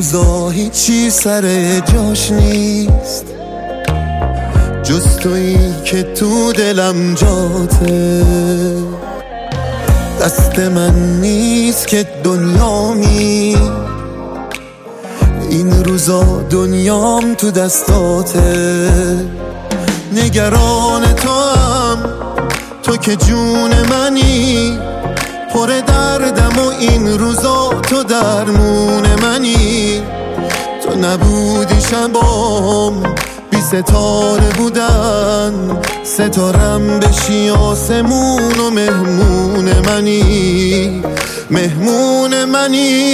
روزا هیچی سر جاش نیست جز تویی که تو دلم جاته. دست من نیست که دنیامی، این روزا دنیام تو دستاته. نگران تو هم، تو که جون منی، پر دردم و این روزا تو درمون منی. تو نبودی شبام بی ستاره بودن، ستارم بشی آسمون و مهمون منی، مهمون منی.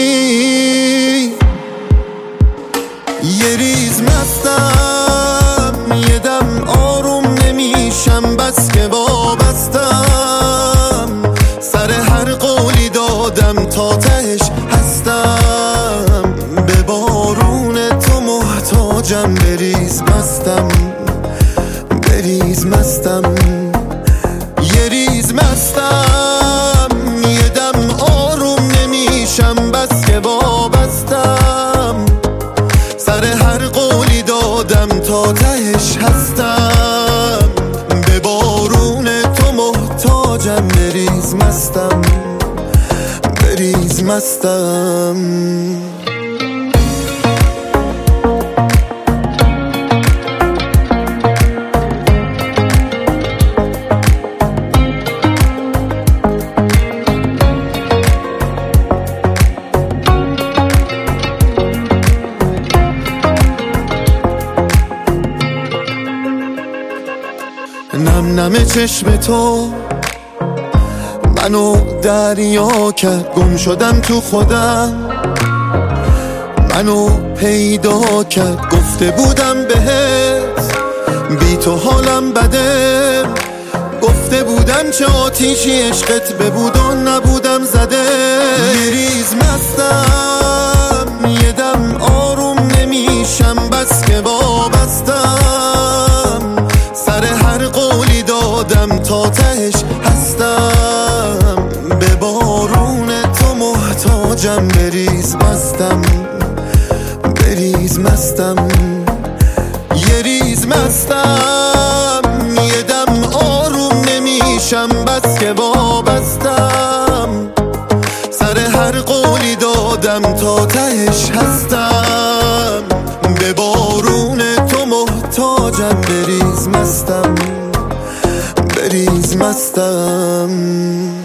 یه ریز مستم، یه دم آروم نمیشم، بس که وابستم. سر هر قولی دادم تا تهش هستم، به بارون تو محتاجم. بریز مستم، بریز مستم، یه ریز مستم، یه دم آروم نمیشم، بس که وابستم. سر هر قولی دادم تا تهش هستم، به بارون تو محتاجم. بریز مستم، بریز مستم. نم نم چشم تو منو دریا کرد، گم شدم تو خودم، منو پیدا کرد. گفته بودم بهت بی تو حالم بده، گفته بودم چه آتیشی عشقت ببود و نبودم زده. یه ریز مستم، یه دم آروم نمیشم، بس که وابستم. سر هر قولی دادم تا تهش هستم، به بارون تو محتاجم. بریز مستم، بریز مستم، یه ریز مستم، یه دم آروم نمیشم، بس که وابستم. سر هر قولی دادم تا تهش هستم، به بارون تو محتاجم. بریز مستم، بریز مستم.